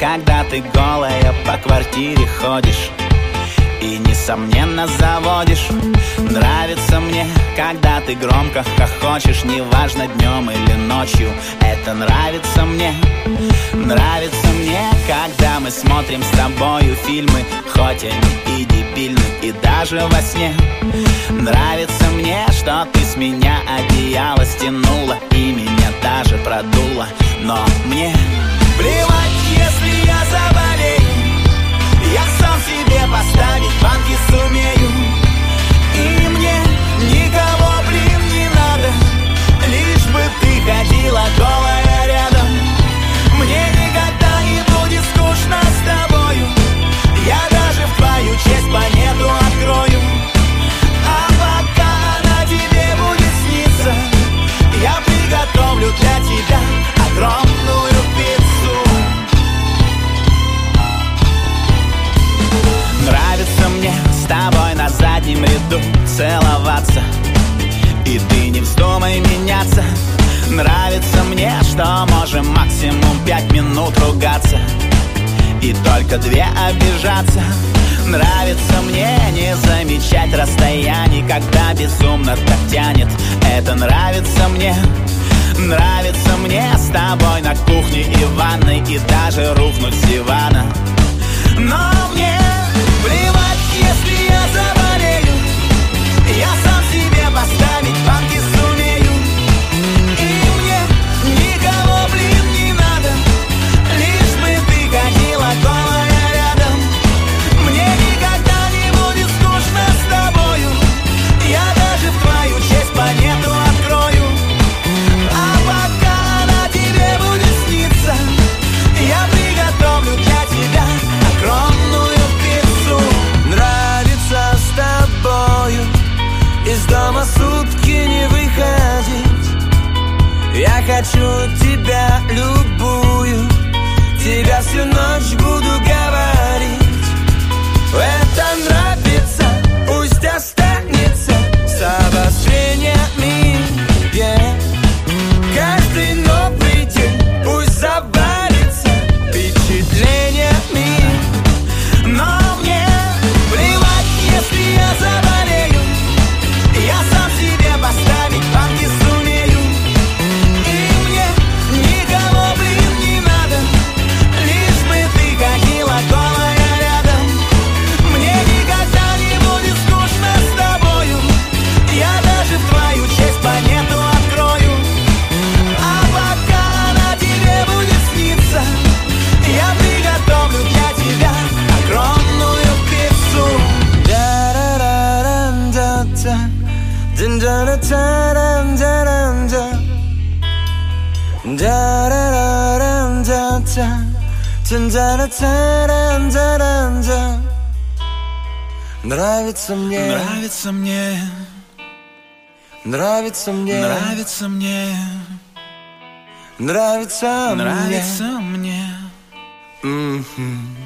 когда ты голая по квартире ходишь и, несомненно, заводишь. Нравится мне, когда ты громко хохочешь, неважно, днем или ночью. Это нравится мне. Нравится мне, когда мы смотрим с тобою фильмы, хоть они и дебильны, и даже во сне. Нравится мне, что ты с меня одеяло стянула и меня даже продула. Но мне плевать, если я заболею, я сам себе поставить банки сумею. И мне никого, блин, не надо, лишь бы ты ходила голая рядом. Мне никогда не будет скучно с тобою, я даже в твою честь планету открою. А пока она тебе будет сниться, я приготовлю для тебя огромную пиццу. Нравится мне с тобой на заднем ряду целоваться, и ты не вздумай меняться. Нравится мне, что можем максимум 5 минут ругаться и только 2 обижаться. Нравится мне не замечать расстояний, когда безумно так тянет. Это нравится мне. Нравится мне с тобой на кухне и ванной, и даже рухнуть с дивана. Но мне плевать, если я заболею, я сам себе поставить банки сумею. И мне никого, блин, не надо, лишь бы ты ходила голая рядом. Мне никогда не будет скучно с тобою, я даже в твою честь планету открою. А пока она тебе будет сниться, я приготовлю для тебя огромную пиццу. Нравится с тобою из дома сутки не выходить. Я хочу тебя любую, тебя всю ночь буду говорить. Это нравится, пусть останется с обострениями, yeah. Каждый новый день пусть завалится впечатлениями. Но мне плевать, если я заболею, я сам себе поставить банки сумею. И мне никого, блин, не надо, лишь бы ты ходила голая рядом. Мне никогда не будет скучно с тобою, я даже в твою честь планету открою. А пока она тебе будет сниться, я приготовлю для тебя огромную пиццу. Нравится мне, нравится мне, нравится мне, нравится мне, нравится мне, нравится мне.